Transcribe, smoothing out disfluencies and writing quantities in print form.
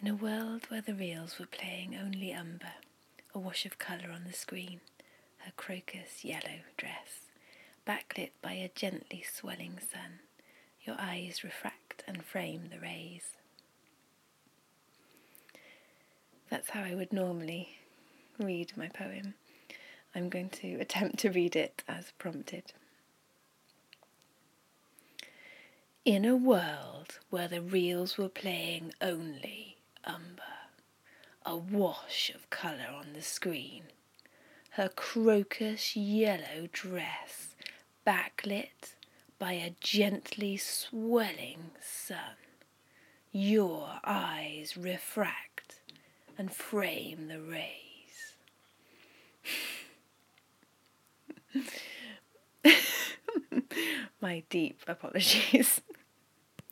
In a world where the reels were playing only umber, a wash of colour on the screen, her crocus yellow dress, backlit by a gently swelling sun, your eyes refract and frame the rays. That's how I would normally read my poem. I'm going to attempt to read it as prompted. In a world where the reels were playing only umber, a wash of colour on the screen, her crocus yellow dress backlit by a gently swelling sun, your eyes refract and frame the rays. My deep apologies.